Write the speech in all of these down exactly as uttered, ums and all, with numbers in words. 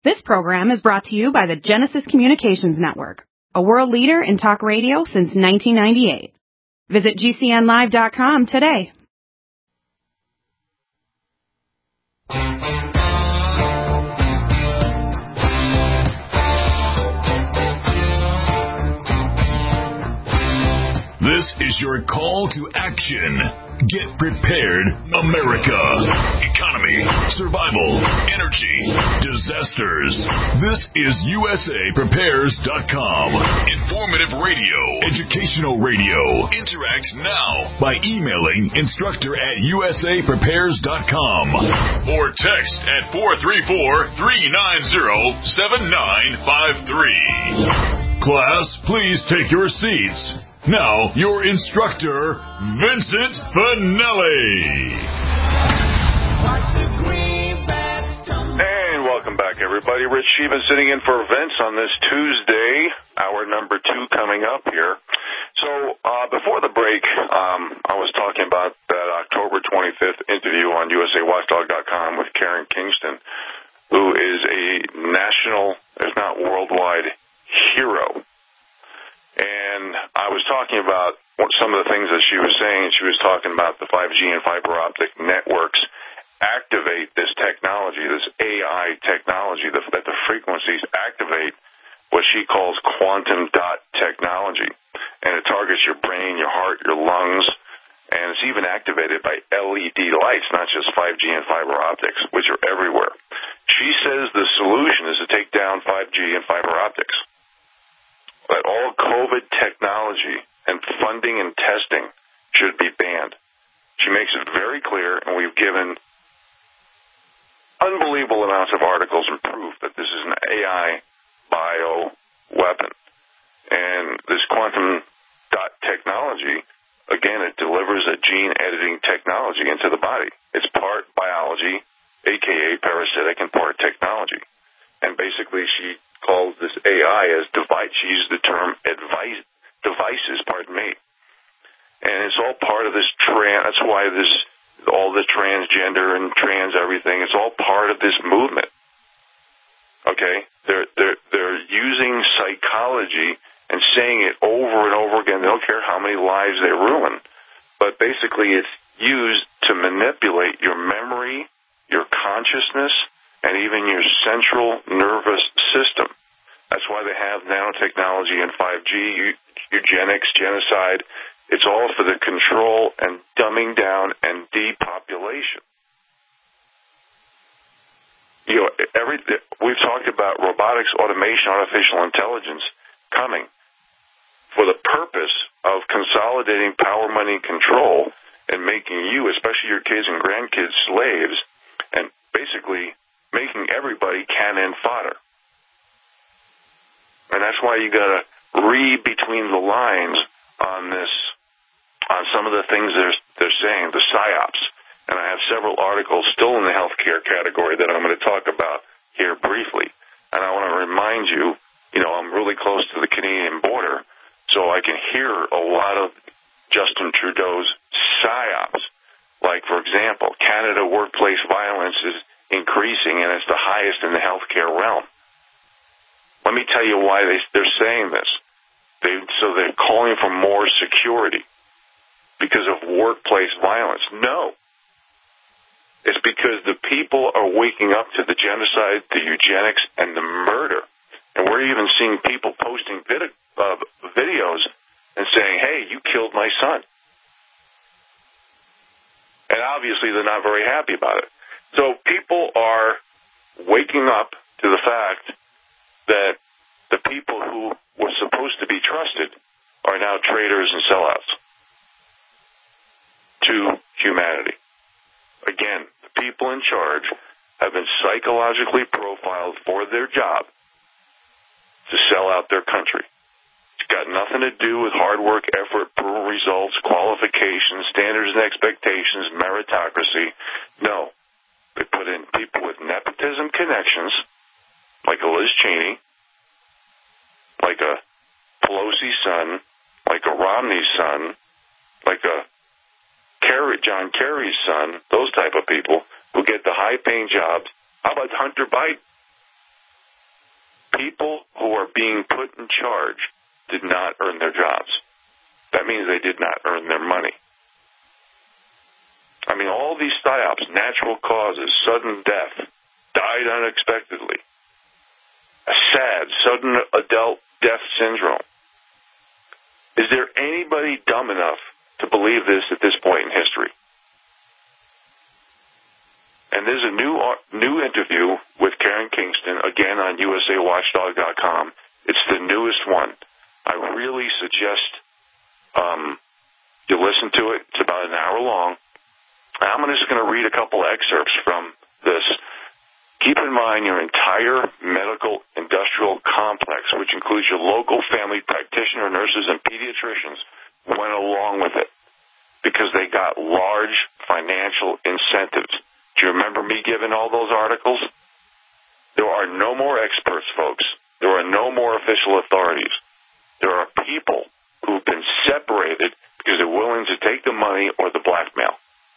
This program is brought to you by the Genesis Communications Network, a world leader in talk radio since nineteen ninety-eight. Visit G C N live dot com today. This is your call to action. Get prepared, America. Economy, survival, energy, disasters. This is U S A Prepares dot com. Informative radio, educational radio. Interact now by emailing instructor at U S A Prepares dot com or text at four three four, three nine zero, seven nine five three. Class, please take your seats. Now, your instructor, Vincent Finelli. And welcome back, everybody. Rich Sheevan sitting in for Vince on this Tuesday, hour number two coming up here. So, uh, before the break, um, I was talking about that October twenty-fifth interview on U S A Watchdog dot com with Karen Kingston, who is a national, if not worldwide, hero. And I was talking about what, some of the things that she was saying. She was talking about the five G and fiber optic networks activate this technology, this A I technology, the, that the frequencies activate what she calls quantum dot technology. And it targets your brain, your heart, your lungs, and it's even activated by L E D lights, not just five G and fiber optics, which are everywhere. She says the solution is to take down five G and fiber optics. That all COVID technology and funding and testing should be banned. She makes it very clear, and we've given unbelievable amounts of articles and proof that this is an A I bio weapon. And this quantum dot technology, again, it delivers a gene editing technology into the body. It's part biology, a k a parasitic, and part technology. And basically, she calls this A I as device. She used the term advice, devices, pardon me. And it's all part of this trans, that's why this, all the transgender and trans everything, it's all part of this movement. Okay? They're, they're, they're using psychology and saying it over and over again. They don't care how many lives they ruin. But basically, it's used to manipulate your memory, your consciousness, and even your central nervous system. That's why they have nanotechnology and five G, eugenics, genocide. It's all for the control and dumbing down and depopulation. You know, every, we've talked about robotics, automation, artificial intelligence coming for the purpose of consolidating power, money, and control and making you, especially your kids and grandkids, slaves, and basically making everybody cannon fodder. And that's why you got to read between the lines on this, on some of the things they're, they're saying, the psyops. And I have several articles still in the healthcare category that I'm going to talk about here briefly. And I want to remind you, you know, I'm really close to the Canadian border, so I can hear a lot of Justin Trudeau's psyops. Like, for example, Canada workplace violence is increasing, and it's the highest in the healthcare realm. Let me tell you why they, they're saying this. They, so they're calling for more security because of workplace violence. No. It's because the people are waking up to the genocide, the eugenics, and the murder. And we're even seeing people posting vid- uh, videos and saying, hey, you killed my son. And obviously they're not very happy about it. So people are waking up to the fact that the people who were supposed to be trusted are now traitors and sellouts to humanity. Again, the people in charge have been psychologically profiled for their job to sell out their country. It's got nothing to do with hard work, effort, proven results, qualifications, standards and expectations, meritocracy. No. They put in people with nepotism connections, like a Liz Cheney, like a Pelosi's son, like a Romney's son, like a Kerry, John Kerry's son, those type of people who get the high-paying jobs. How about Hunter Biden? people who are being put in charge did not earn their jobs. That means they did not earn their money. I mean, all these psyops, natural causes, sudden death, died unexpectedly, a sad, sudden adult death syndrome. Is there anybody dumb enough to believe this at this point in history? And there's a new new interview with Karen Kingston, again on U S A Watchdog dot com. It's the newest one. I really suggest um, you listen to it. It's about an hour long. I'm just going to read a couple excerpts from this. Keep in mind your entire medical industrial complex, which includes your local family practitioner, nurses, and pediatricians, went along with it because they got large financial incentives. Do you remember me giving all those articles? There are no more experts, folks. There are no more official authorities. There are people who've been separated because they're willing to take the money or the blackmail.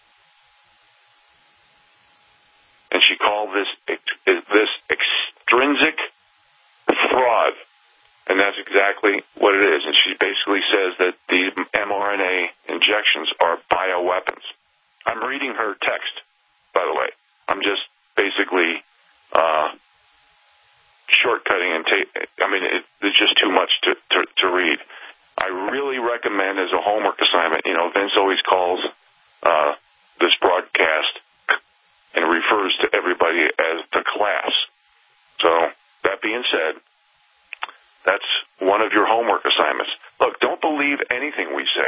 And she called this this extrinsic fraud, and that's exactly what it is. And she basically says that these mRNA injections are bioweapons. I'm reading her text, by the way. I'm just basically uh, shortcutting and ta- I mean, it, it's just too much to, to, to read. I really recommend as a homework assignment. You know, Vince always calls uh, this broadcast and refers to everybody as the class. So, that being said, that's one of your homework assignments. Look, don't believe anything we say.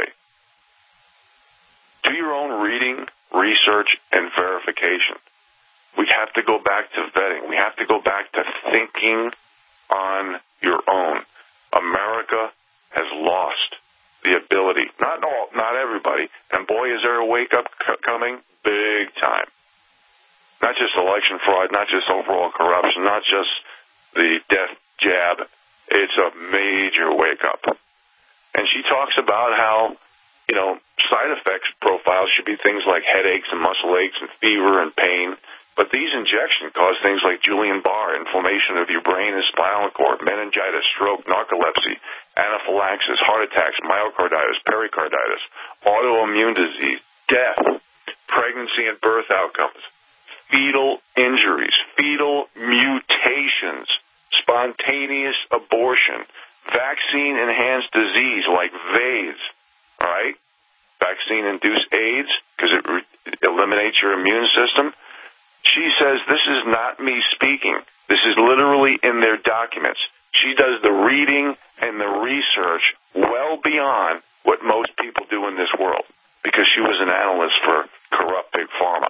Do your own reading, research, and verification. We have to go back to vetting. We have to go back to thinking on your own. America has lost the ability, not all, not everybody, and boy, is there a wake-up c- coming, big time. Not just election fraud, not just overall corruption, not just the death jab. It's a major wake-up. And she talks about how, you know, side effects profiles should be things like headaches and muscle aches and fever and pain. But these injections cause things like Guillain-Barré, inflammation of your brain and spinal cord, meningitis, stroke, narcolepsy, anaphylaxis, heart attacks, myocarditis, pericarditis, autoimmune disease, death, pregnancy and birth outcomes, fetal injuries, fetal mutations, spontaneous abortion, vaccine-enhanced disease like VAIDS, all right? Vaccine-induced AIDS, because it re- eliminates your immune system. She says, this is not me speaking. This is literally in their documents. She does the reading and the research well beyond what most people do in this world because she was an analyst for corrupt Big Pharma.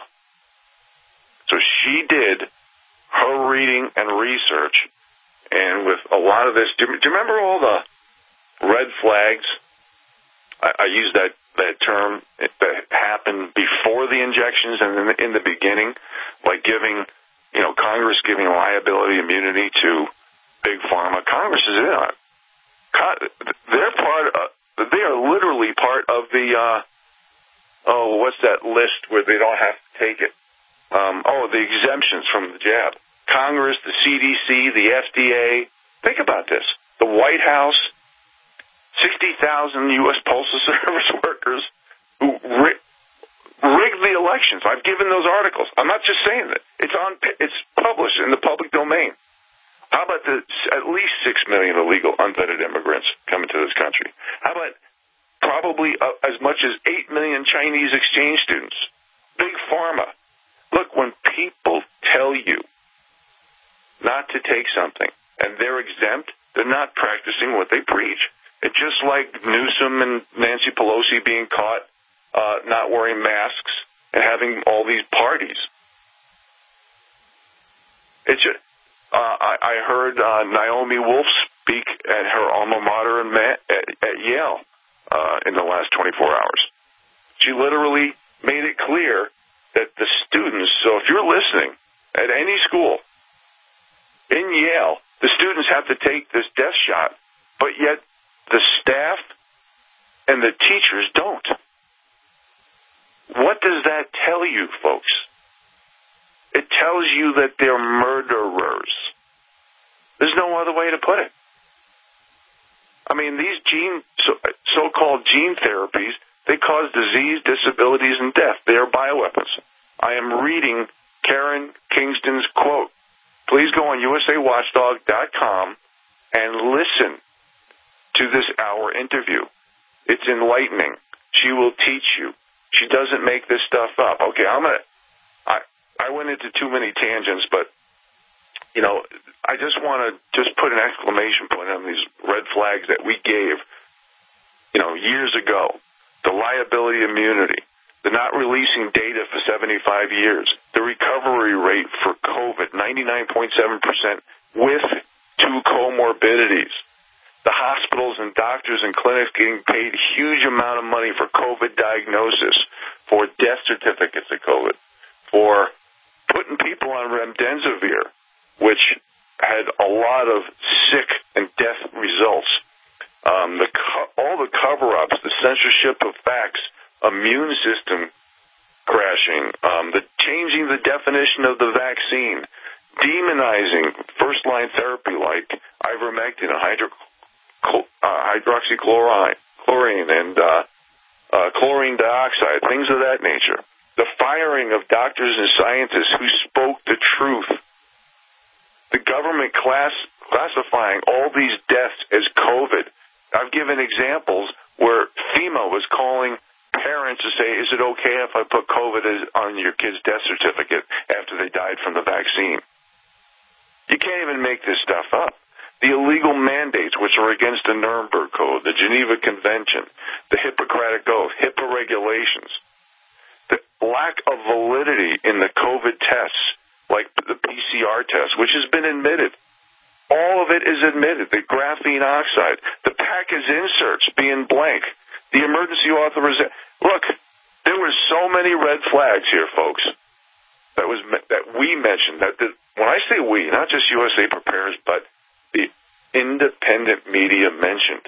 So she did her reading and research, and with a lot of this, do, do you remember all the red flags? I, I use that, that term that happened before the injections and in the, in the beginning, like giving, you know, Congress giving liability immunity to Big Pharma. Congress is in on it. They're part of, they are literally part of the, uh, oh, what's that list where they don't have to take it? Um, oh, the exemptions from the jab. Congress, the C D C, the F D A. Think about this. The White House, sixty thousand U S Postal Service workers who rig, rigged the elections. I've given those articles. I'm not just saying that. It's on. It's published in the public domain. How about the at least six million illegal unvetted immigrants coming to this country? How about probably uh, as much as eight million Chinese exchange students? Big Pharma. Look, when people tell you not to take something and they're exempt, they're not practicing what they preach. It's just like Newsom and Nancy Pelosi being caught uh, not wearing masks and having all these parties. It's just, uh, I, I heard uh, Naomi Wolf speak at her alma mater in Ma- at, at Yale uh, in the last twenty-four hours. She literally made it clear that the students, so if you're listening at any school in Yale, the students have to take this death shot, but yet the staff and the teachers don't. What does that tell you, folks? It tells you that they're murderers. There's no other way to put it. I mean, these gene, so, so-called gene therapies, they cause disease, disabilities, and death. They are bioweapons. I am reading Karen Kingston's quote. Please go on U S A Watchdog dot com and listen to this hour interview. It's enlightening. She will teach you. She doesn't make this stuff up. Okay, I'm gonna. I I went into too many tangents, but you know, I just want to just put an exclamation point on these red flags that we gave, you know, years ago. The liability immunity, the not releasing data for seventy-five years, the recovery rate for COVID, ninety-nine point seven percent with two comorbidities. The hospitals and doctors and clinics getting paid a huge amount of money for COVID diagnosis, for death certificates of COVID, for putting people on remdesivir, which had a lot of sick and death results. Um, the co- all the cover-ups, the censorship of facts, immune system crashing, um, the changing the definition of the vaccine, demonizing first-line therapy like ivermectin, hydro- uh, hydroxychloroquine, chlorine, and uh, uh, chlorine dioxide, things of that nature. The firing of doctors and scientists who spoke the truth. The government class classifying all these deaths as COVID. I've given examples where FEMA was calling parents to say, is it okay if I put COVID on your kid's death certificate after they died from the vaccine? You can't even make this stuff up. The illegal mandates, which are against the Nuremberg Code, the Geneva Convention, the Hippocratic Oath, HIPAA regulations, the lack of validity in the COVID tests, like the P C R test, which has been admitted. All of it is admitted. The graphene oxide, the package inserts being blank, the emergency authorization. Look, there were so many red flags here, folks, that was that we mentioned. That the, when I say we, not just U S A Prepares, but the independent media mentioned.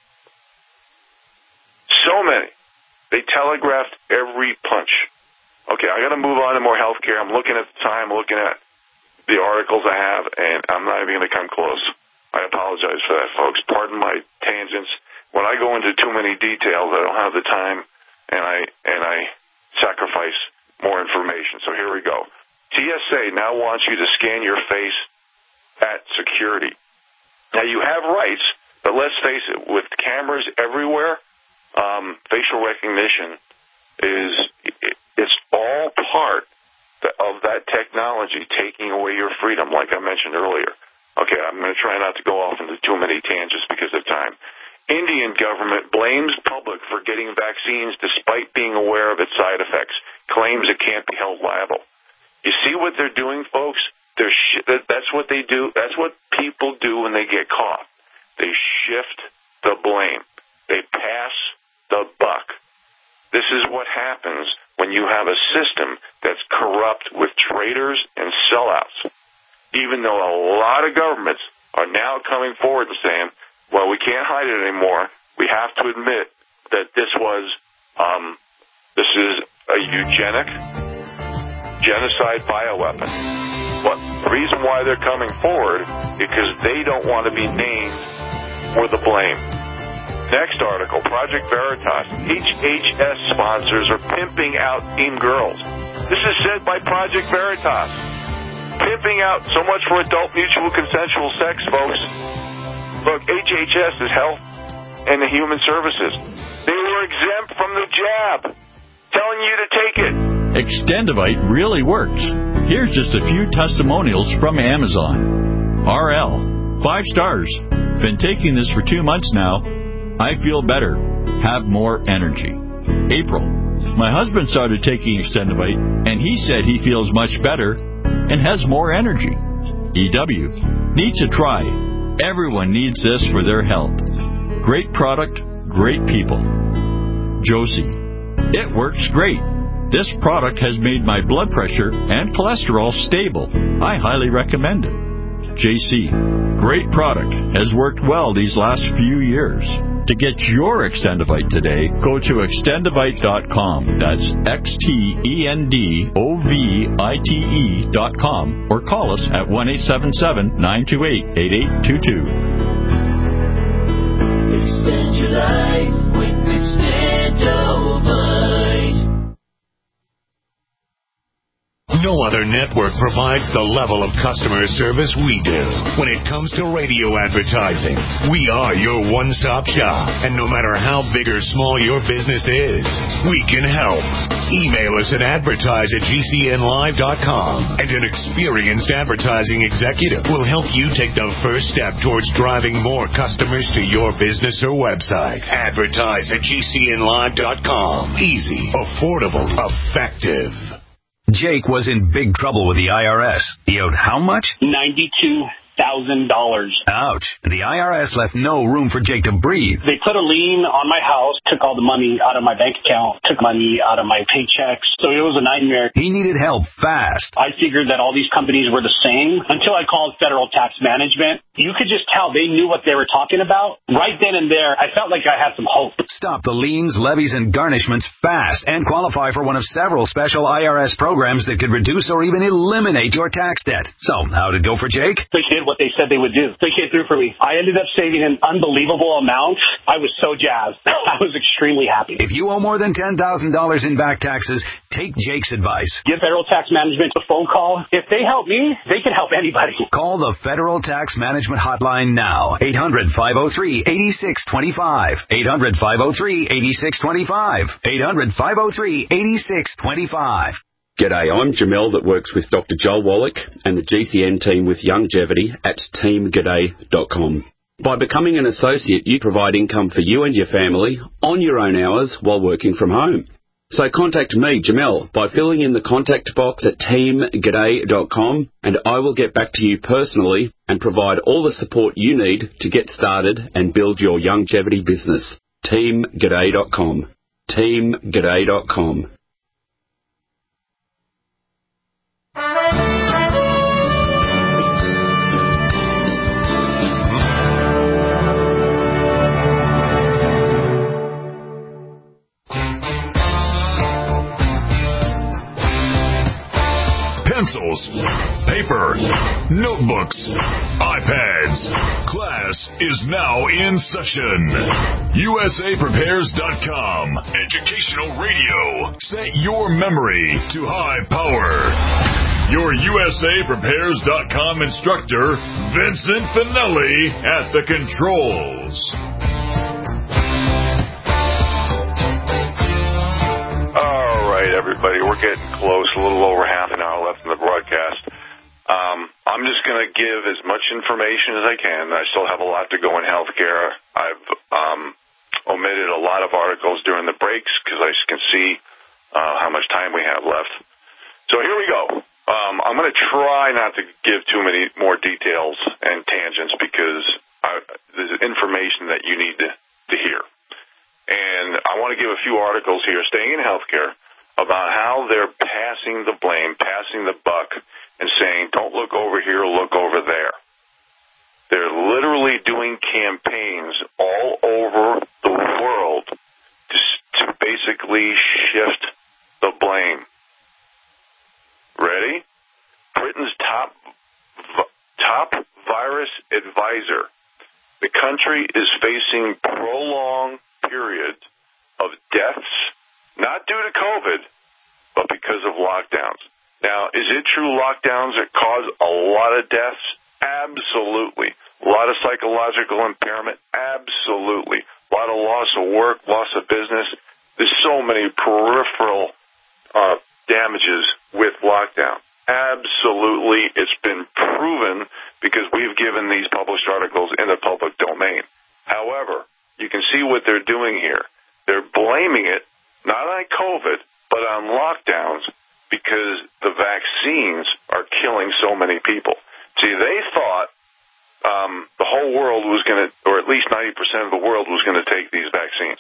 So many. They telegraphed every punch. Okay, I got to move on to more health care. I'm looking at the time, looking at the articles I have, and I'm not even going to come close. I apologize for that, folks. Pardon my tangents. When I go into too many details, I don't have the time, and I and I sacrifice more information. So here we go. T S A now wants you to scan your face at security. Now, you have rights, but let's face it, with cameras everywhere, um, facial recognition is it's all part of that technology taking away your freedom, like I mentioned earlier. Okay, I'm going to try not to go off into too many tangents because of time. Indian government blames public for getting vaccines despite being aware of its side effects, claims it can't be held liable. You see what they're doing, folks? They're sh- that's what they do. That's what people do when they get caught. They shift the blame. They pass the buck. This is what happens when you have a system that's corrupt with traitors and sellouts. Even though a lot of governments are now coming forward and saying, well, we can't hide it anymore. We have to admit that this was, um, this is a eugenic genocide bioweapon. But the reason why they're coming forward is because they don't want to be named for the blame. Next article, Project Veritas. H H S sponsors are pimping out teen girls. This is said by Project Veritas. Pimping out so much for adult mutual consensual sex, folks. Look, H H S is Health and Human Services. They were exempt from the jab, telling you to take it. Extendivite really works. Here's just a few testimonials from Amazon. R L, five stars. Been taking this for two months now. I feel better. Have more energy. April, my husband started taking Extendivite, and he said he feels much better and has more energy. E W, need to try. Everyone needs this for their health. Great product, great people. Josie, it works great. This product has made my blood pressure and cholesterol stable. I highly recommend it. J C. Great product. Has worked well these last few years. To get your Extendovite today, go to extendovite dot com. That's X T E N D O V I T E dot com. Or call us at one eight seven seven, nine two eight, eight eight two two. Extend your life with Extendovite. No other network provides the level of customer service we do. When it comes to radio advertising, we are your one-stop shop. And no matter how big or small your business is, we can help. Email us at advertise at G C N live dot com, and an experienced advertising executive will help you take the first step towards driving more customers to your business or website. Advertise at G C N live dot com. Easy, affordable, effective. Jake was in big trouble with the I R S. He owed how much? ninety-two thousand dollars. Ouch. And the I R S left no room for Jake to breathe. They put a lien on my house, took all the money out of my bank account, took money out of my paychecks. So it was a nightmare. He needed help fast. I figured that all these companies were the same until I called Federal Tax Management. You could just tell they knew what they were talking about. Right then and there, I felt like I had some hope. Stop the liens, levies, and garnishments fast and qualify for one of several special I R S programs that could reduce or even eliminate your tax debt. So, how'd it go for Jake? They did what they said they would do. They came through for me. I ended up saving an unbelievable amount. I was so jazzed. I was extremely happy. If you owe more than ten thousand dollars in back taxes, take Jake's advice. Give Federal Tax Management a phone call. If they help me, they can help anybody. Call the Federal Tax Management Hotline now. eight hundred, five oh three, eight six two five. eight hundred, five oh three, eight six two five. eight hundred, five oh three, eight six two five. G'day, I'm Jamel that works with Doctor Joel Wallach and the G C N team with Longevity at team g'day dot com. By becoming an associate, you provide income for you and your family on your own hours while working from home. So contact me, Jamel, by filling in the contact box at team g'day dot com, and I will get back to you personally and provide all the support you need to get started and build your longevity business. team g'day dot com. team g'day dot com. Pencils, paper, notebooks, iPads. Class is now in session. U S A prepares dot com. Educational radio. Set your memory to high power. Your U S A prepares dot com instructor, Vincent Finelli, at the controls. Everybody, we're getting close, a little over half an hour left in the broadcast. Um, I'm just going to give as much information as I can. I still have a lot to go in healthcare. I've um, omitted a lot of articles during the breaks because I can see uh, how much time we have left. So here we go. Um, I'm going to try not to give too many more details and tangents because I, there's information that you need to, to hear. And I want to give a few articles here, staying in healthcare, about how they're passing the blame, passing the buck, and saying, don't look over here, look over there. They're literally doing campaigns all over the world to, to basically shift the blame. Ready? Britain's top top virus advisor. The country is facing prolonged period of deaths, not due to COVID, but because of lockdowns. Now, is it true lockdowns that cause a lot of deaths? Absolutely. A lot of psychological impairment? Absolutely. A lot of loss of work, loss of business. There's so many peripheral uh, damages with lockdown. Absolutely. It's been proven because we've given these published articles in the public domain. However, you can see what they're doing here. They're blaming it not on COVID, but on lockdowns because the vaccines are killing so many people. See, they thought um, the whole world was going to, or at least ninety percent of the world was going to take these vaccines.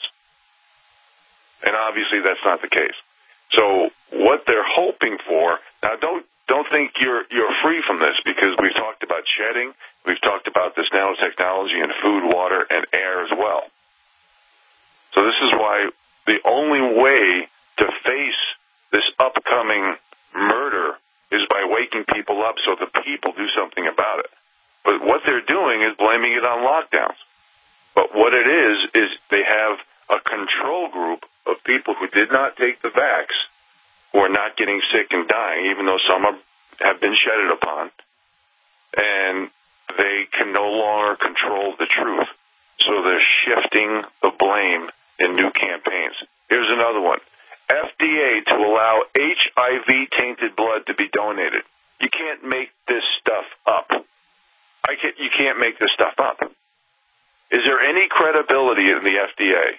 And obviously that's not the case. So what they're hoping for, now don't don't think you're you're free from this, because we've talked about shedding, we've talked about this nanotechnology in food, water, and air as well. So this is why the only way to face this upcoming murder is by waking people up so the people do something about it. But what they're doing is blaming it on lockdowns. But what it is, is they have a control group of people who did not take the vax, who are not getting sick and dying, even though some are, have been shedded upon, and they can no longer control the truth. So they're shifting the blame in new campaigns. Here's another one. F D A to allow H I V-tainted blood to be donated. You can't make this stuff up. I can't, you can't make this stuff up. Is there any credibility in the F D A?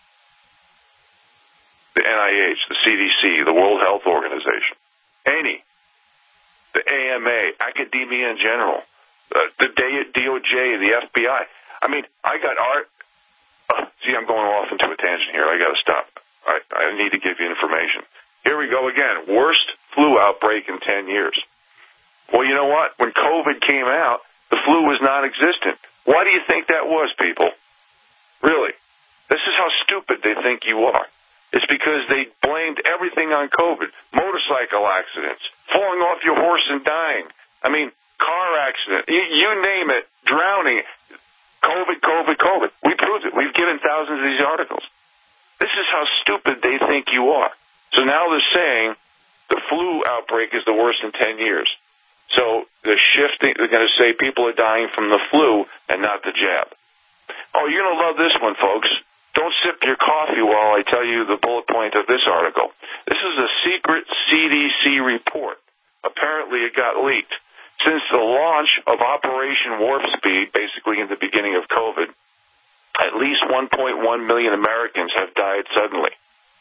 The N I H, the C D C, the World Health Organization, any, the A M A, academia in general, uh, the D O J, the F B I. I mean, I got art. Uh, see, I'm going off into a tangent here. I got to stop. I, I need to give you information. Here we go again. Worst flu outbreak in ten years. Well, you know what? When COVID came out, the flu was non-existent. Why do you think that was, people? Really? This is how stupid they think you are. It's because they blamed everything on COVID. Motorcycle accidents, falling off your horse and dying. I mean, car accident, you, you name it, drowning. COVID, COVID, COVID. We proved it. We've given thousands of these articles. This is how stupid they think you are. So now they're saying the flu outbreak is the worst in ten years. So they're shifting. They're going to say people are dying from the flu and not the jab. Oh, you're going to love this one, folks. Don't sip your coffee while I tell you the bullet point of this article. This is a secret C D C report. Apparently it got leaked. Since the launch of Operation Warp Speed, basically in the beginning of COVID, at least one point one million Americans have died suddenly.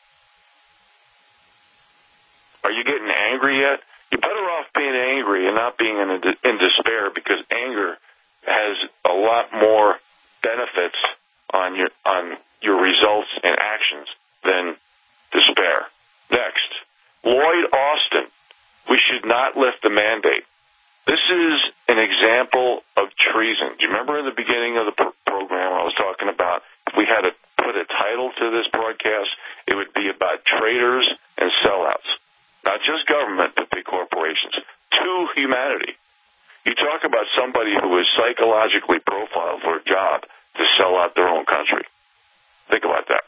Are you getting angry yet? You're better off being angry and not being in, in despair, because anger has a lot more benefits on your on your results and actions than despair. Next, Lloyd Austin. We should not lift the mandate. This is an example of treason. Do you remember in the beginning of the pr- program I was talking about, if we had to put a title to this broadcast, it would be about traitors and sellouts. Not just government, but big corporations. To humanity. You talk about somebody who is psychologically profiled for a job to sell out their own country. Think about that.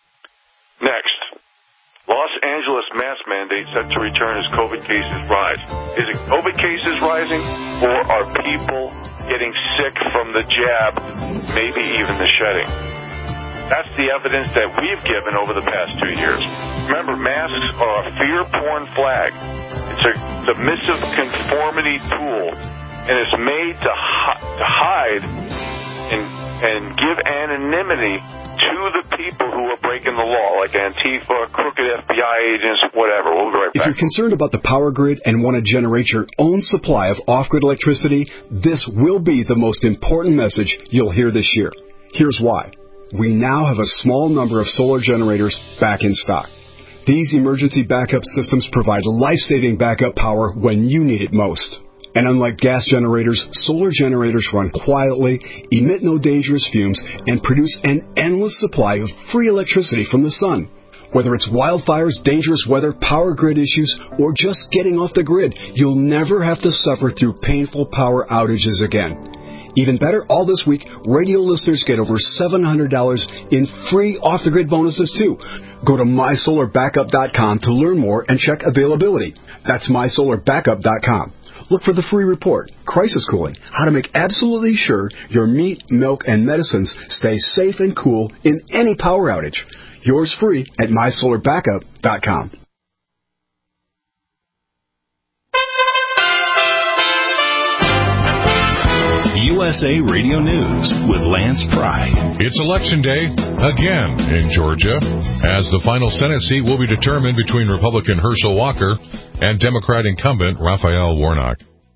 Next, Los Angeles mask mandate set to return as COVID cases rise. Is it COVID cases rising, or are people getting sick from the jab, maybe even the shedding? That's the evidence that we've given over the past two years. Remember, masks are a fear porn flag. It's a submissive conformity tool, and it's made to, hi- to hide and, and give anonymity to the people who are breaking the law, like Antifa, crooked F B I agents, whatever. We'll be right back. If you're concerned about the power grid and want to generate your own supply of off-grid electricity, this will be the most important message you'll hear this year. Here's why. We now have a small number of solar generators back in stock. These emergency backup systems provide life-saving backup power when you need it most. And unlike gas generators, solar generators run quietly, emit no dangerous fumes, and produce an endless supply of free electricity from the sun. Whether it's wildfires, dangerous weather, power grid issues, or just getting off the grid, you'll never have to suffer through painful power outages again. Even better, all this week, radio listeners get over seven hundred dollars in free off-the-grid bonuses, too. Go to my solar backup dot com to learn more and check availability. That's my solar backup dot com. Look for the free report, Crisis Cooling, how to make absolutely sure your meat, milk, and medicines stay safe and cool in any power outage. Yours free at my solar backup dot com. U S A Radio News with Lance Pry. It's Election Day again in Georgia, as the final Senate seat will be determined between Republican Herschel Walker and Democrat incumbent Raphael Warnock.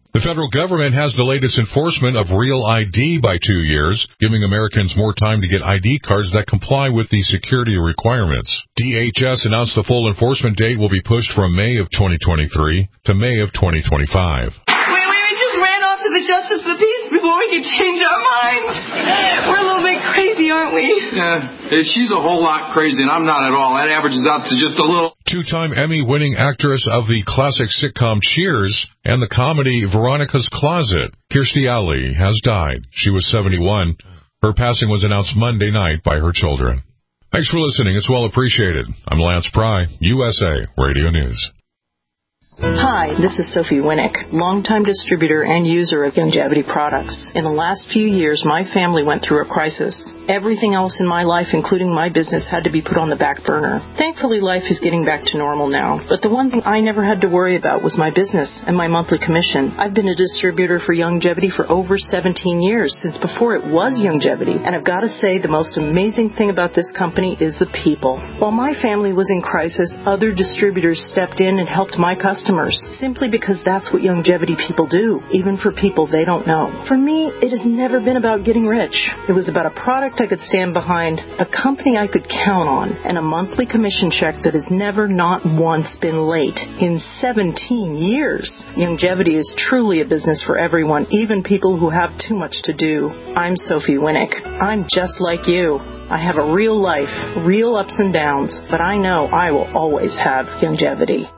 The federal government has delayed its enforcement of Real I D by two years, giving Americans more time to get I D cards that comply with the security requirements. D H S announced the full enforcement date will be pushed from May of twenty twenty-three to May of twenty twenty-five. The justice of the peace before we can change our minds. We're a little bit crazy, aren't we? Yeah, she's a whole lot crazy, and I'm not at all. That averages out to just a little. Two-time Emmy-winning actress of the classic sitcom Cheers and the comedy Veronica's Closet, Kirstie Alley, has died. She was seventy-one. Her passing was announced Monday night by her children. Thanks for listening. It's well appreciated. I'm Lance Pry, U S A Radio News. Hi, this is Sophie Winnick, longtime distributor and user of Youngevity products. In the last few years, my family went through a crisis. Everything else in my life, including my business, had to be put on the back burner. Thankfully, life is getting back to normal now. But the one thing I never had to worry about was my business and my monthly commission. I've been a distributor for Youngevity for over seventeen years, since before it was Youngevity. And I've got to say, the most amazing thing about this company is the people. While my family was in crisis, other distributors stepped in and helped my customers. Simply because that's what Youngevity people do, even for people they don't know. For me, it has never been about getting rich. It was about a product I could stand behind, a company I could count on, and a monthly commission check that has never, not once, been late in seventeen years. Youngevity is truly a business for everyone, even people who have too much to do. I'm Sophie Winnick. I'm just like you. I have a real life, real ups and downs, but I know I will always have Youngevity.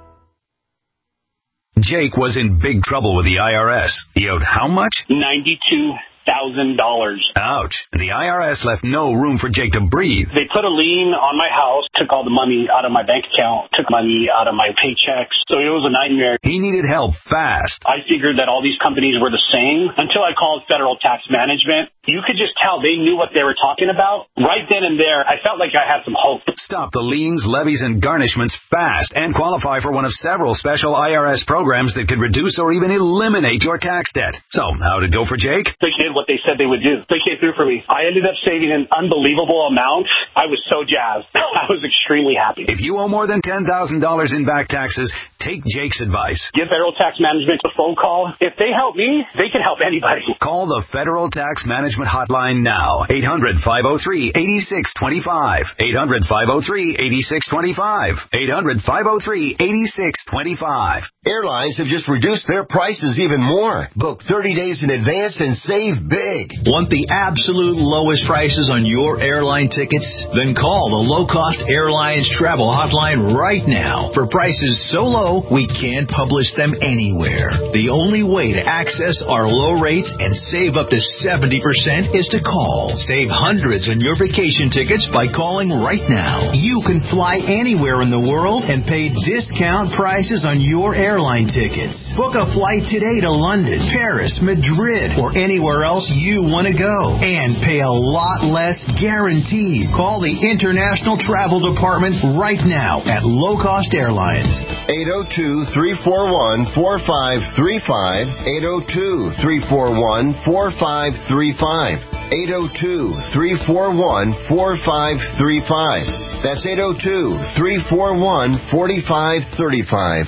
Jake was in big trouble with the I R S. He owed how much? ninety-two thousand dollars. Ouch. The I R S left no room for Jake to breathe. They put a lien on my house, took all the money out of my bank account, took money out of my paychecks. So it was a nightmare. He needed help fast. I figured that all these companies were the same until I called Federal Tax Management. You could just tell they knew what they were talking about. Right then and there, I felt like I had some hope. Stop the liens, levies, and garnishments fast and qualify for one of several special I R S programs that could reduce or even eliminate your tax debt. So, how'd it go for Jake? They did what they said they would do. They came through for me. I ended up saving an unbelievable amount. I was so jazzed. I was extremely happy. If you owe more than ten thousand dollars in back taxes, take Jake's advice. Give Federal Tax Management a phone call. If they help me, they can help anybody. Call the Federal Tax Management Hotline now. eight hundred, five oh three, eight six two five. eight hundred, five oh three, eight six two five. eight hundred, five oh three, eight six two five. Airlines have just reduced their prices even more. Book thirty days in advance and save big. Want the absolute lowest prices on your airline tickets? Then call the Low Cost Airlines Travel Hotline right now. For prices so low, we can't publish them anywhere. The only way to access our low rates and save up to seventy percent is to call. Save hundreds on your vacation tickets by calling right now. You can fly anywhere in the world and pay discount prices on your airline tickets. Book a flight today to London, Paris, Madrid, or anywhere else you want to go. And pay a lot less guaranteed. Call the International Travel Department right now at Low Cost Airlines. eight oh two, three four one, four five three five. eight oh two, three four one, four five three five. eight oh two, three four one, four five three five. That's eight oh two, three four one, four five three five.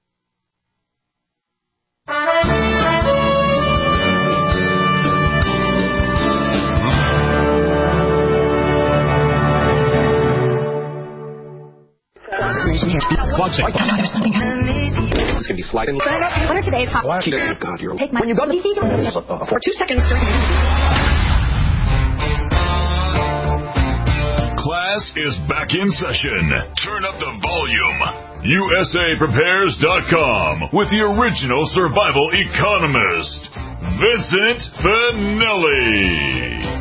One second. Oh, no, there's something happening. It's going to be sliding. What are today's hot? Oh, God, you're... Take my... When you go to the... For two seconds... Class is back in session. Turn up the volume. U S A Prepares dot com with the original survival economist, Vincent Finelli.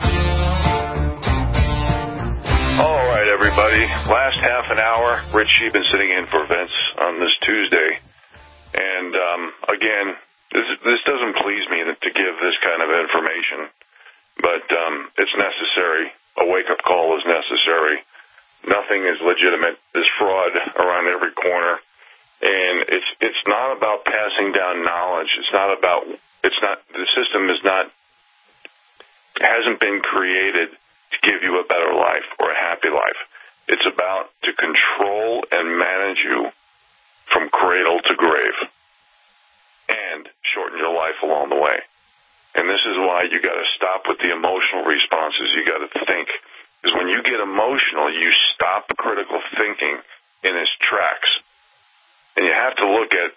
All right, everybody. Last half an hour, Rich Sheben sitting in for Vince on this Tuesday. And, um, again, this, this doesn't please me to give this kind of information, but um, it's necessary. A wake-up call is necessary. Nothing is legitimate. There's fraud around every corner. And it's it's not about passing down knowledge. It's not about, it's not, the system is not, hasn't been created to give you a better life or a happy life. It's about to control and manage you from cradle to grave. And and shorten your life along the way. And this is why you got to stop with the emotional responses. You got to think. Because when you get emotional, you stop critical thinking in its tracks. And you have to look at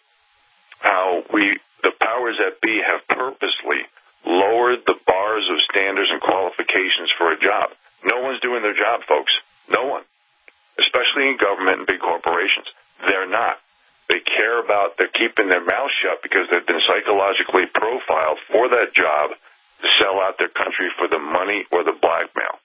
how we, the powers that be, have purposely lowered the bars of standards and qualifications for a job. No one's doing their job, folks. No one. Especially in government and big corporations. They're not. They care about, they're keeping their mouth shut because they've been psychologically profiled for that job to sell out their country for the money or the blackmail.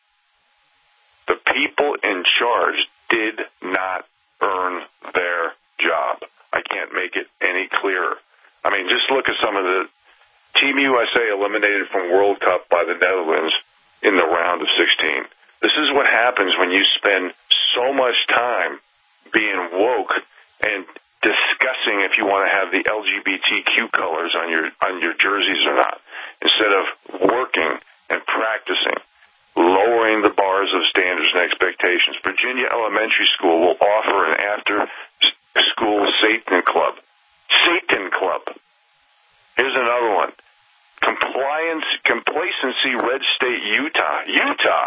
The people in charge did not earn their job. I can't make it any clearer. I mean, just look at some of the Team U S A eliminated from World Cup by the Netherlands in the round of sixteen. This is what happens when you spend so much time being woke and discussing if you want to have the L G B T Q colors on your on your jerseys or not, instead of working and practicing, lowering the bars of standards and expectations. Virginia Elementary School will offer an after-school Satan Club. Satan Club. Here's another one. Compliance, complacency, red state Utah. Utah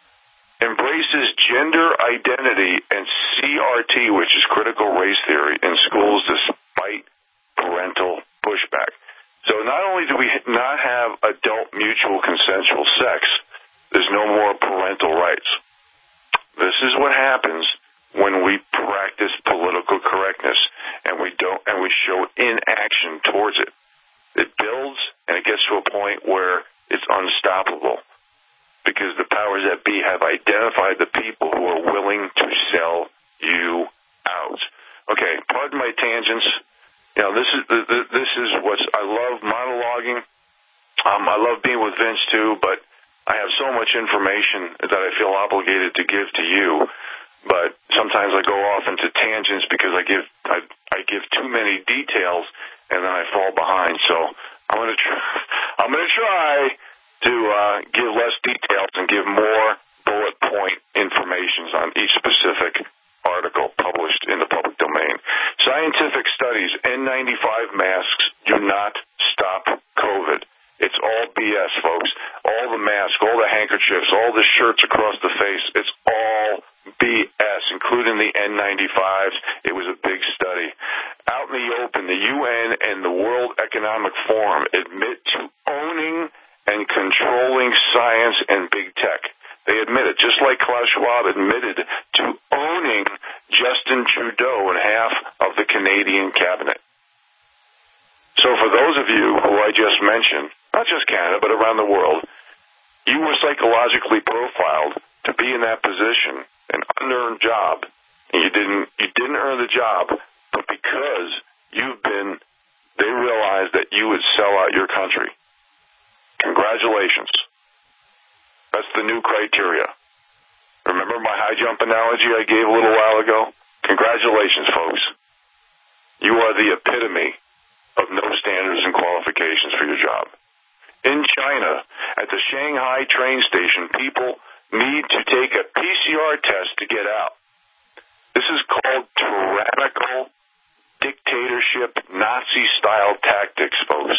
embraces gender identity and C R T, which is critical race theory, in schools despite parental pushback. So not only do we not have adult mutual consensual sex, there's no more parental rights. This is what happens when we practice political correctness and we don't, and we show inaction towards it. It builds and it gets to a point where it's unstoppable, because the powers that be have identified the people who are willing to sell you out. Okay, pardon my tangents. You know, this is this is what's I love monologuing. Um, I love being with Vince too, but I have so much information that I feel obligated to give to you. But sometimes I go off into tangents because I give I, I give too many details and then I fall behind. So I'm gonna try, I'm gonna try to uh, give less details and give more bullet point information on each specific article published in the public domain. Scientific studies, N ninety-five masks do not stop COVID. It's all B S, folks. All the masks, all the handkerchiefs, all the shirts across the face, it's all B S, including the N ninety-fives. It was a big study. Out in the open, the U N and the World Economic Forum admit to owning and controlling science and big tech. They admit it, just like Klaus Schwab admitted to owning Justin Trudeau and half of the Canadian cabinet. So for those of you who I just mentioned, not just Canada, but around the world, you were psychologically profiled to be in that position, an unearned job, and you didn't you didn't earn the job, but because you've been, they realized that you would sell out your country. Congratulations. That's the new criteria. Remember my high jump analogy I gave a little while ago? Congratulations, folks. You are the epitome of no standards and qualifications for your job. In China, at the Shanghai train station, people need to take a P C R test to get out. This is called tyrannical dictatorship, Nazi-style tactics, folks.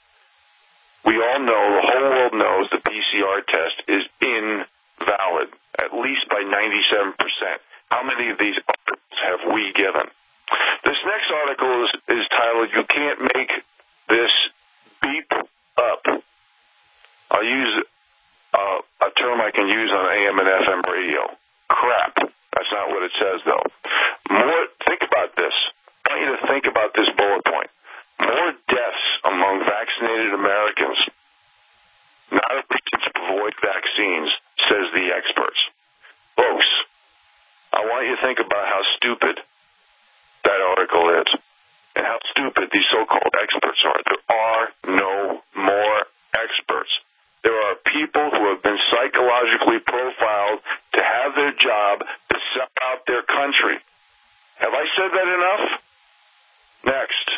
We all know, the whole world knows the P C R test is invalid, at least by ninety-seven percent. How many of these articles have we given? This next article is, is titled, "You Can't Make This Beep Up." I'll use uh, a term I can use on A M and F M radio. Crap. That's not what it says, though. More. Think about this. I want you to think about this bullet point. More deaths among vaccinated Americans, not a reason to avoid vaccines, says the experts. Folks, I want you to think about how stupid that article is and how stupid these so-called experts are. There are no more experts. There are people who have been psychologically profiled to have their job, to sell out their country. Have I said that enough? Next.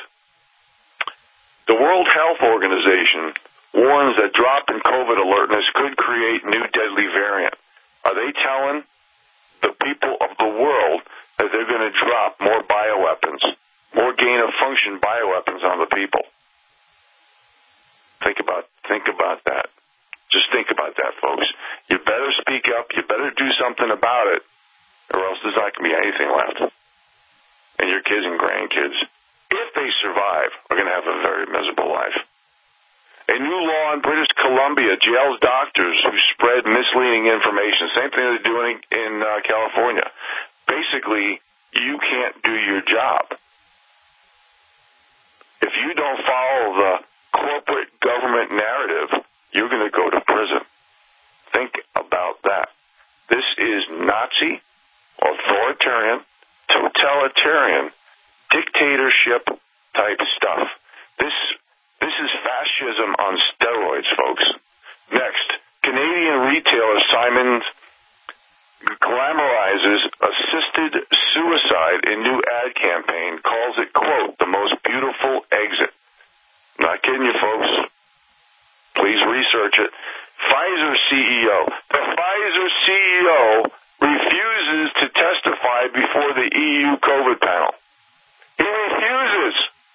The World Health Organization warns that drop in COVID alertness could create new deadly variant. Are they telling the people of the world that they're going to drop more bioweapons, more gain-of-function bioweapons on the people? Think about think about that. Just think about that, folks. You better speak up. You better do something about it, or else there's not going to be anything left. And your kids and grandkids, if they survive, are going to have a very miserable life. A new law in British Columbia jails doctors who spread misleading information. Same thing they're doing in uh, California. Basically, you can't do your job. If you don't follow the corporate government narrative, you're going to go to prison. Think about that. This is Nazi, authoritarian, totalitarian, dictatorship type stuff. This this is fascism on steroids, folks. Next, Canadian retailer Simon glamorizes assisted suicide in new ad campaign, calls it, quote, the most beautiful exit. Not kidding you, folks. Please research it. Pfizer C E O. The Pfizer C E O refuses to testify before the E U COVID panel. He refuses.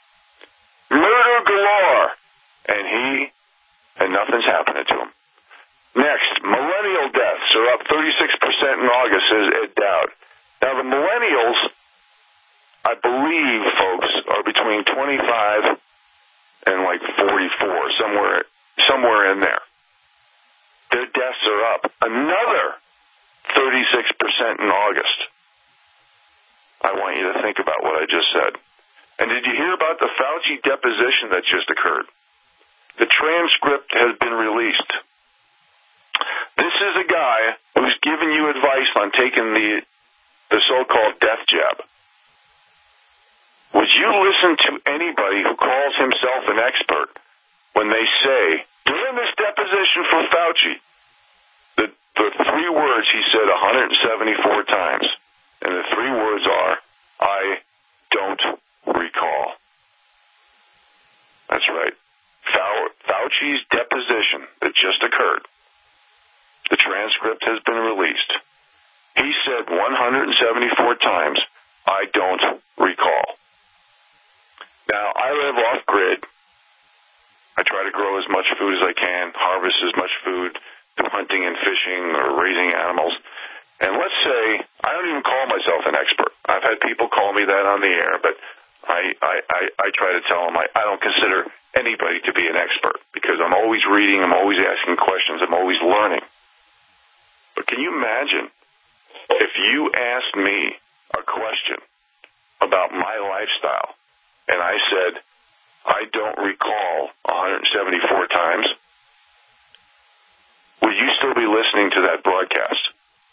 Murder galore. And he, and nothing's happening to him. Next, millennial deaths are up thirty-six percent in August, says Ed Dowd. Now, the millennials, I believe, folks, are between twenty-five and like forty-four, somewhere, somewhere in there. Their deaths are up another thirty-six percent in August. I want you to think about what I just said. And did you hear about the Fauci deposition that just occurred? The transcript has been released. This is a guy who's giving you advice on taking the the so-called death jab. Would you listen to anybody who calls himself an expert when they say, during this deposition for Fauci, the, the three words he said one hundred seventy-four times, and the three words are, I don't recall. That's right. Fauci's deposition that just occurred. The transcript has been released. He said one hundred seventy-four times, I don't recall. Now, I live off-grid. I try to grow as much food as I can, harvest as much food, do hunting and fishing or raising animals. And let's say, I don't even call myself an expert. I've had people call me that on the air, but I, I, I, I try to tell them I, I don't consider anybody to be an expert because I'm always reading, I'm always asking questions, I'm always learning. But can you imagine if you asked me a question about my lifestyle and I said, I don't recall one hundred seventy-four times, would you still be listening to that broadcast?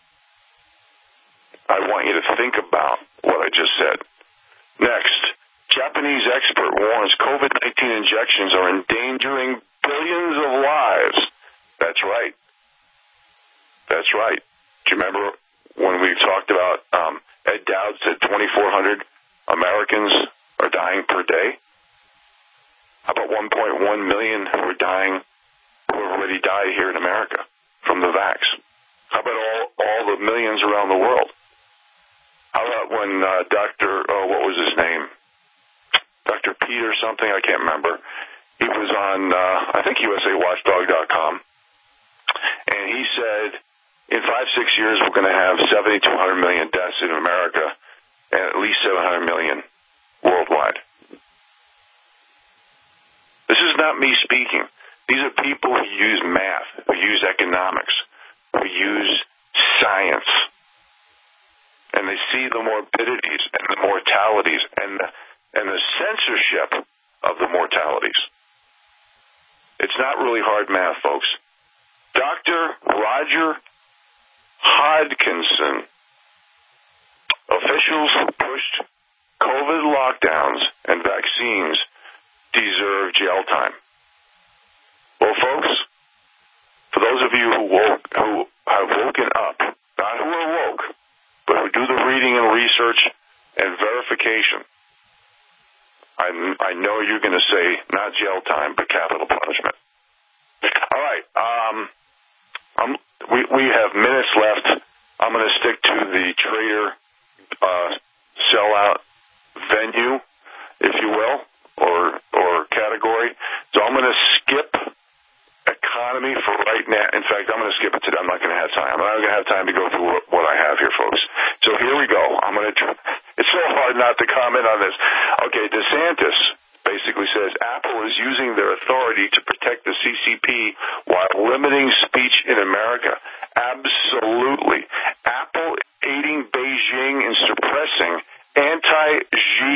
I want you to think about what I just said. Next, Japanese expert warns COVID nineteen injections are endangering billions of lives. That's right. That's right. Do you remember when we talked about um, Ed Dowd said twenty-four hundred Americans are dying per day? How about one point one million who are dying, who have already died here in America from the vax? How about all, all the millions around the world? How about when uh, Doctor, oh, what was his name? Doctor Peter something, I can't remember. He was on, uh, I think U S A Watchdog dot com, and he said, in five, six years, we're going to have seventy to one hundred million deaths in America and at least seven hundred million worldwide. This is not me speaking. These are people who use math, who use economics, who use science. And they see the morbidities and the mortalities and the, and the censorship of the mortalities. It's not really hard math, folks. Doctor Roger Hodgkinson, officials who pushed COVID lockdowns and vaccines deserve jail time. Well, folks, for those of you who woke, who have woken up, not who are woke, but who do the reading and research and verification, I, I know you're going to say not jail time, but capital punishment. All right, um, I'm, we we have minutes left. I'm going to stick to the trader uh, sellout venue, if you will, or or category. So I'm going to skip economy for right now. In fact, I'm going to skip it today. I'm not going to have time. I'm not going to have time to go through what, what I have here, folks. So here we go. I'm going to. Tr- it's so hard not to comment on this. Okay, DeSantis basically says Apple is using their authority to protect the C C P while limiting speech in America. Absolutely. Apple aiding Beijing in suppressing anti-Xi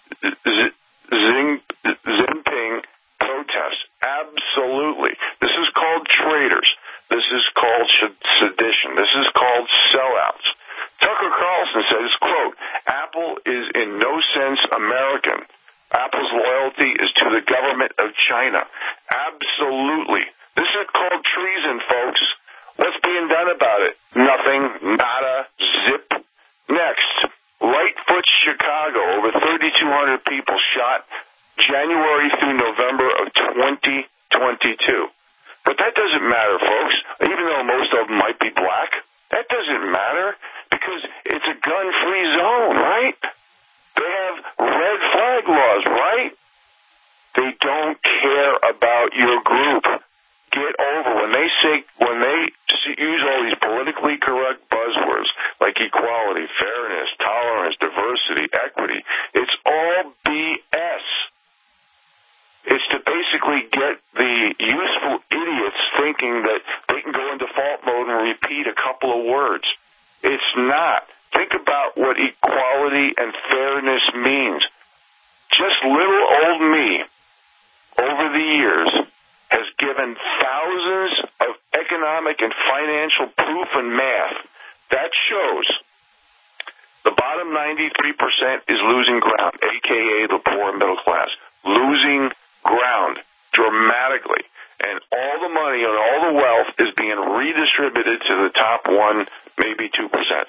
Jinping protests. Absolutely. This is called traitors. This is called sedition. This is called sellouts. Tucker Carlson says, quote, Apple is in no sense American. Apple's loyalty is to the government of China. Absolutely. This is called treason, folks. What's being done about it? Nothing. Nada. Zip. Next. Lightfoot, Chicago. Over thirty-two hundred people shot January through November of twenty twenty-two. But that doesn't matter, folks. Even though most of them might be black, that doesn't matter because it's a gun-free zone, right? They have red flag laws, right? They don't care about your group. Get over when they say when they use all these politically correct buzzwords like equality, fairness, tolerance, diversity, equity. It's all B S. It's to basically get the useful idiots thinking that they can go in default mode and repeat a couple of words. It's not. Think about what equality and fairness means. Just little old me, over the years, has given thousands of economic and financial proof and math that shows the bottom ninety-three percent is losing ground, a k a the poor and middle class. Losing ground dramatically. And all the money and all the wealth is being redistributed to the top one, maybe two percent.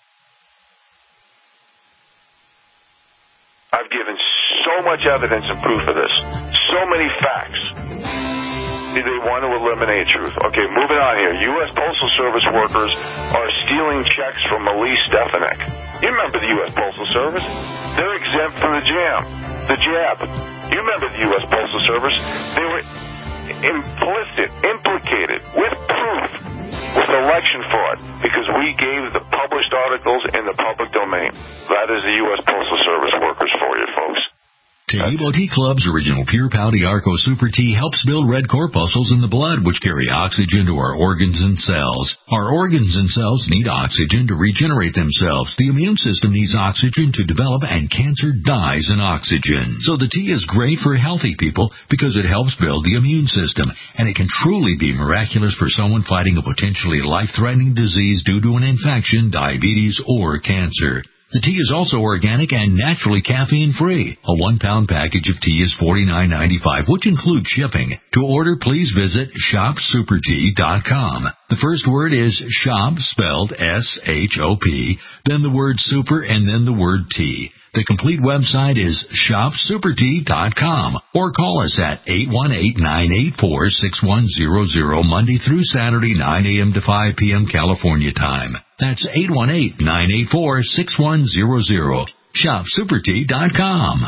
I've given so much evidence and proof of this. So many facts. They want to eliminate truth. Okay, moving on here. U S Postal Service workers are stealing checks from Elise Stefanik. You remember the U S Postal Service? They're exempt from the jam, the jab. You remember the U S Postal Service? They were implicit, implicated, with proof, with election fraud, because we gave the published articles in the public domain. That is the U S Postal Service workers for you, folks. Taheebo Tea Club's original Pure Pouty Arco Super Tea helps build red corpuscles in the blood, which carry oxygen to our organs and cells. Our organs and cells need oxygen to regenerate themselves. The immune system needs oxygen to develop, and cancer dies in oxygen. So the tea is great for healthy people because it helps build the immune system, and it can truly be miraculous for someone fighting a potentially life-threatening disease due to an infection, diabetes, or cancer. The tea is also organic and naturally caffeine-free. A one-pound package of tea is forty-nine ninety-five, which includes shipping. To order, please visit shop super tea dot com. The first word is shop, spelled S H O P, then the word super, and then the word tea. The complete website is shop super tea dot com, or call us at eight one eight, nine eight four, six one zero zero Monday through Saturday, nine a.m. to five p.m. California time. That's eight one eight, nine eight four, six one zero zero. shop super tea dot com.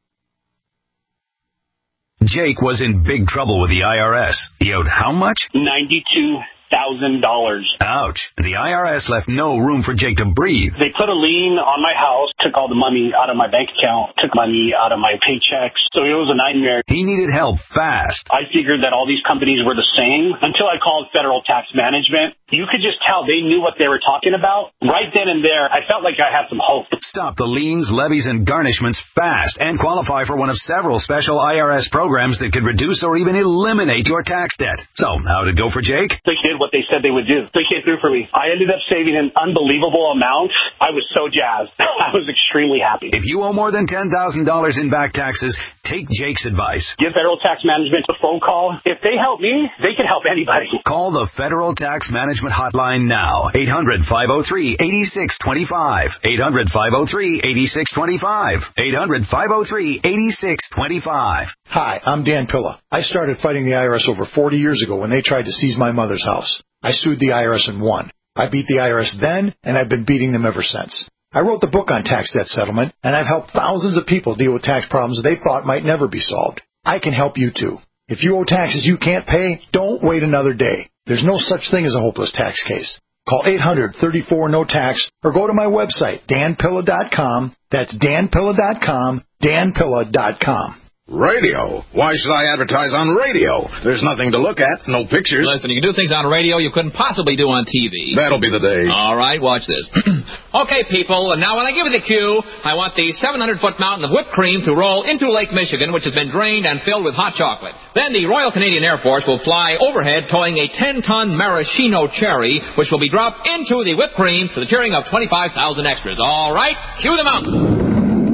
Jake was in big trouble with the I R S. He owed how much? ninety-two thousand dollars. Ouch. The I R S left no room for Jake to breathe. They put a lien on my house, took all the money out of my bank account, took money out of my paychecks. So it was a nightmare. He needed help fast. I figured that all these companies were the same until I called Federal Tax Management. You could just tell they knew what they were talking about. Right then and there, I felt like I had some hope. Stop the liens, levies, and garnishments fast and qualify for one of several special I R S programs that could reduce or even eliminate your tax debt. So, how'd it go for Jake? They did what they said they would do. They came through for me. I ended up saving an unbelievable amount. I was so jazzed. I was extremely happy. If you owe more than ten thousand dollars in back taxes, take Jake's advice. Give Federal Tax Management a phone call. If they help me, they can help anybody. Call the Federal Tax Management Hotline now. eight hundred, five oh three, eight six two five. eight hundred, five oh three, eight six two five. eight hundred, five oh three, eight six two five. Hi, I'm Dan Pilla. I started fighting the I R S over forty years ago when they tried to seize my mother's house. I sued the I R S and won. I beat the I R S then, and I've been beating them ever since. I wrote the book on tax debt settlement, and I've helped thousands of people deal with tax problems they thought might never be solved. I can help you too. If you owe taxes you can't pay, don't wait another day. There's no such thing as a hopeless tax case. Call eight hundred, thirty-four, no tax or go to my website, dan pilla dot com. That's dan pilla dot com, dan pilla dot com. Radio? Why should I advertise on radio? There's nothing to look at, no pictures. Listen, you can do things on radio you couldn't possibly do on T V. That'll be the day. All right, watch this. Okay, people, now when I give you the cue, I want the seven hundred foot mountain of whipped cream to roll into Lake Michigan, which has been drained and filled with hot chocolate. Then the Royal Canadian Air Force will fly overhead towing a ten ton maraschino cherry, which will be dropped into the whipped cream to the cheering of twenty-five thousand extras. All right, cue the mountain.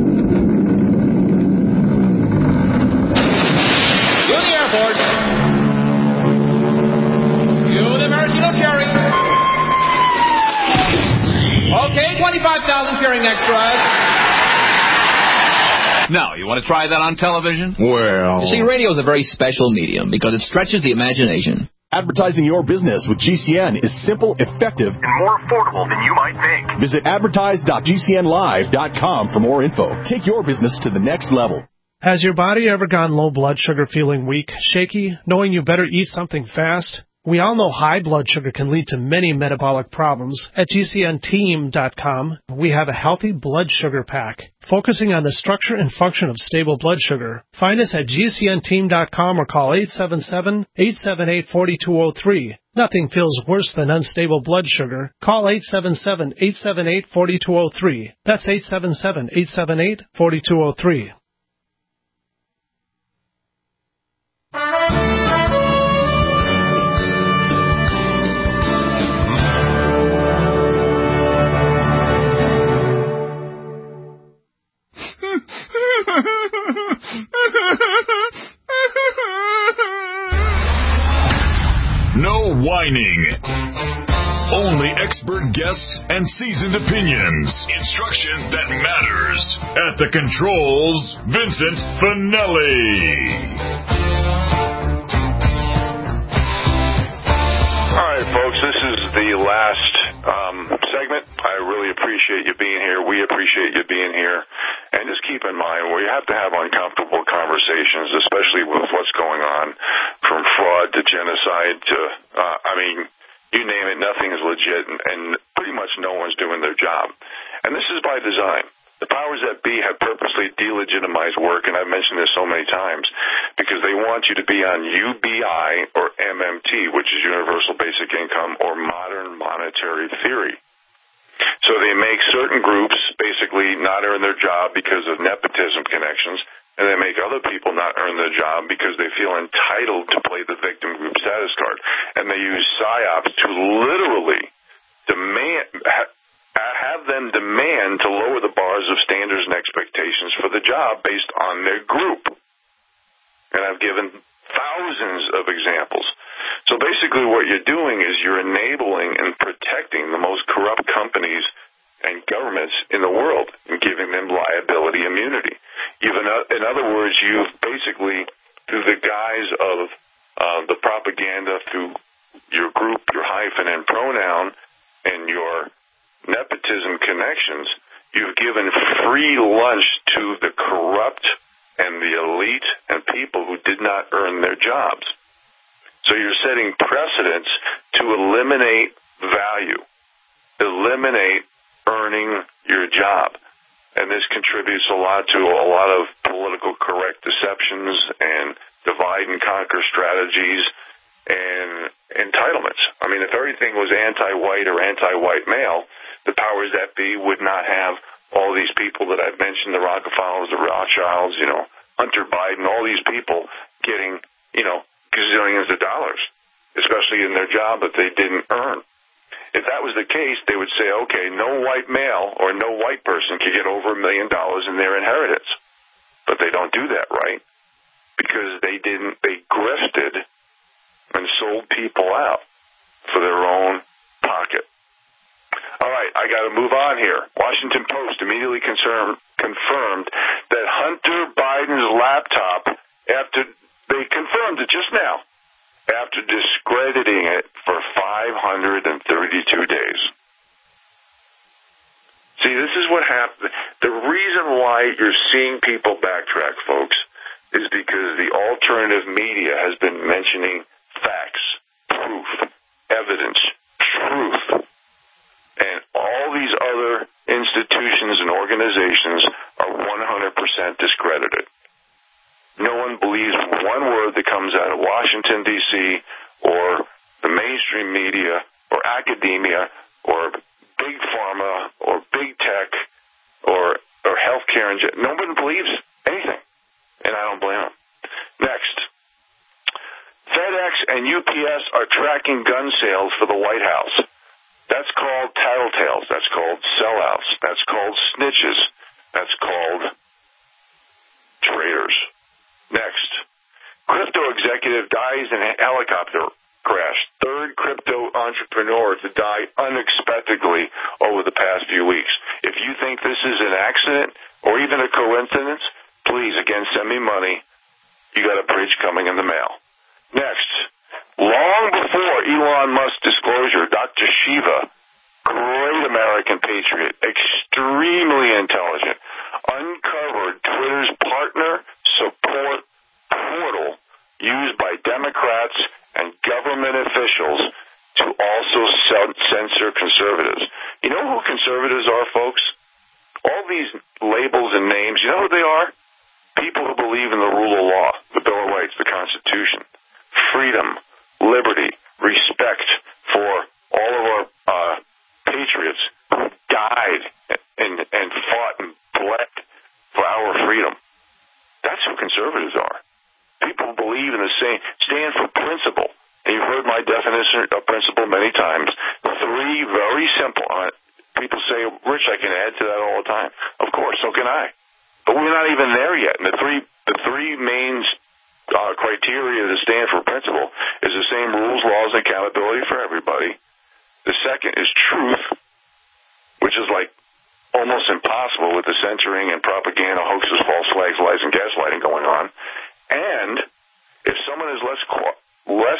Okay, twenty-five thousand cheering extras. Now, you want to try that on television? Well... You see, radio is a very special medium because it stretches the imagination. Advertising your business with G C N is simple, effective, and more affordable than you might think. Visit advertise dot g c n live dot com for more info. Take your business to the next level. Has your body ever gone low blood sugar, feeling weak, shaky, knowing you better eat something fast? We all know high blood sugar can lead to many metabolic problems. At G C N team dot com, we have a healthy blood sugar pack, focusing on the structure and function of stable blood sugar. Find us at G C N team dot com or call eight seven seven, eight seven eight, four two zero three. Nothing feels worse than unstable blood sugar. Call eight seven seven, eight seven eight, four two zero three. That's eight seven seven, eight seven eight, four two zero three. No whining. Only expert guests and seasoned opinions. Instruction that matters. At the controls, Vincent Finelli. All right, folks, this is the last um, segment. I really appreciate you being here. We appreciate you being here. And just keep in mind, we have to have uncomfortable conversations, especially with what's going on, from fraud to genocide to, uh, I mean, you name it, nothing is legit, and, and pretty much no one's doing their job. And this is by design. The powers that be have purposely delegitimized work, and I've mentioned this so many times, because they want you to be on U B I or M M T, which is Universal Basic Income, or Modern Monetary Theory. So they make certain groups basically not earn their job because of nepotism connections, and they make other people not earn their job because they feel entitled to play the victim group status card. And they use psyops to literally demand, have them demand to lower the bars of standards and expectations for the job based on their group. And I've given thousands of examples. So basically what you're doing is you're enabling and protecting the most corrupt companies and governments in the world and giving them liability immunity. You've, in other words, you've basically, through the guise of uh, the propaganda, through your group, your hyphen and pronoun, and your nepotism connections, you've given free lunch to the corrupt and the elite and people who did not earn their jobs. So you're setting precedents to eliminate value, eliminate earning your job. And this contributes a lot to a lot of political correct deceptions and divide and conquer strategies and entitlements. I mean, if everything was anti-white or anti-white male, the powers that be would not have all these people that I've mentioned, the Rockefellers, the Rothschilds, you know, Hunter Biden, all these people getting, you know, gazillions of dollars, especially in their job that they didn't earn. If that was the case, they would say, okay, no white male or no white person can get over a million dollars in their inheritance. But they don't do that, right? Because they didn't, they grifted and sold people out for their own pocket. All right, I got to move on here. Washington Post immediately concern, confirmed that Hunter Biden's laptop, after they confirmed it just now, after discrediting it for five hundred thirty-two days. See, this is what happened. The reason why you're seeing people backtrack, folks, is because the alternative media has been mentioning facts, proof, evidence, truth. And all these other institutions and organizations are one hundred percent discredited. No one believes one word that comes out of Washington, D C, or the mainstream media, or academia, or big pharma, or big tech, or, or healthcare. And no one believes anything, and I don't blame them. Next, FedEx and U P S are tracking gun sales for the White House. That's called tattletales. That's called sellouts. That's called snitches. That's called traitors. Next, crypto executive dies in a helicopter crash. Third crypto entrepreneur to die unexpectedly over the past few weeks. If you think this is an accident or even a coincidence, please, again, send me money. You got a bridge coming in the mail. Next, long before Elon Musk's disclosure, Doctor Shiva, great American patriot, extremely intelligent, uncovered Twitter's partner support portal used by Democrats and government officials to also censor conservatives. You know who conservatives are, folks? All these labels and names, you know who they are? People who believe in the rule of law, the Bill of Rights, the Constitution, freedom, liberty, respect for all of our uh, patriots who died and, and fought and bled for our freedom. That's who conservatives are. People who believe in the same, stand for principle. And you've heard my definition of principle many times. Three very simple. Uh, people say, Rich, I can add to that all the time. Of course, so can I. But we're not even there yet. And the three, the three main uh, criteria to stand for principle is the same rules, laws, and accountability for everybody. The second is truth, which is like almost impossible with the censoring and propaganda, hoaxes, false flags, lies, and gaslighting going on. And if someone has less less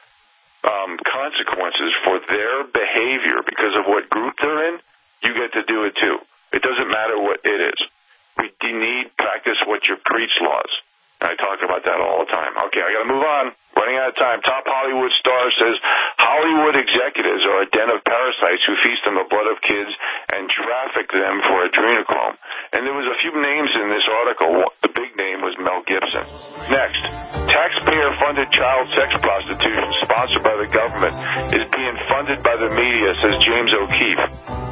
um, consequences for their behavior because of what group they're in, you get to do it too. It doesn't matter what it is. We need practice what you preach laws. I talk about that all the time. Okay, I got to move on. Running out of time. Top Hollywood star says Hollywood executives are a den of parasites who feast on the blood of kids and traffic them for adrenochrome. And there was a few names in this article. The big name was Mel Gibson. Next, taxpayer-funded child sex prostitution sponsored by the government is being funded by the media, says James O'Keefe.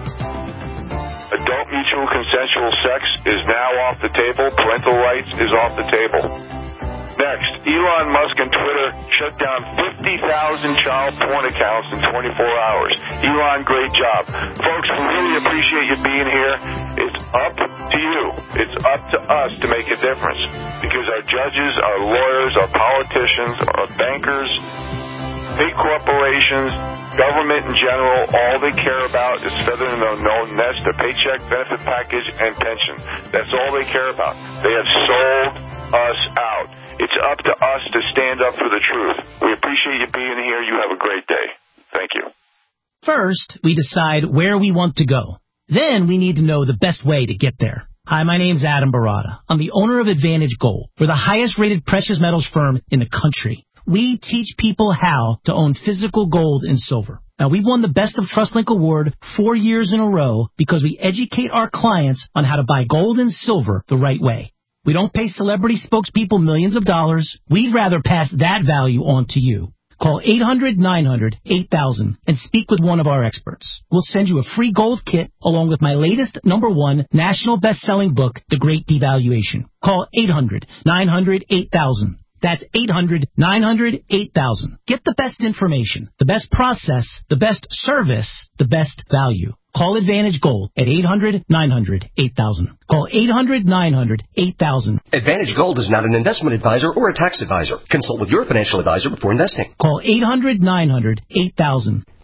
Adult mutual consensual sex is now off the table. Parental rights is off the table. Next, Elon Musk and Twitter shut down fifty thousand child porn accounts in twenty-four hours. Elon, great job. Folks, we really appreciate you being here. It's up to you. It's up to us to make a difference. Because our judges, our lawyers, our politicians, our bankers, big corporations, government in general, all they care about is feathering their own nest, their paycheck, benefit package, and pension. That's all they care about. They have sold us out. It's up to us to stand up for the truth. We appreciate you being here. You have a great day. Thank you. First, we decide where we want to go. Then we need to know the best way to get there. Hi, my name's Adam Barada. I'm the owner of Advantage Gold. We're the highest-rated precious metals firm in the country. We teach people how to own physical gold and silver. Now, we've won the Best of TrustLink Award four years in a row because we educate our clients on how to buy gold and silver the right way. We don't pay celebrity spokespeople millions of dollars. We'd rather pass that value on to you. Call eight hundred nine hundred eight thousand and speak with one of our experts. We'll send you a free gold kit along with my latest number one national best-selling book, The Great Devaluation. Call eight hundred nine hundred eight thousand. That's eight hundred nine hundred eight thousand. Get the best information, the best process, the best service, the best value. Call Advantage Gold at eight hundred nine hundred eight thousand. Call eight hundred nine hundred eight thousand. Advantage Gold is not an investment advisor or a tax advisor. Consult with your financial advisor before investing. Call eight hundred nine hundred eight thousand.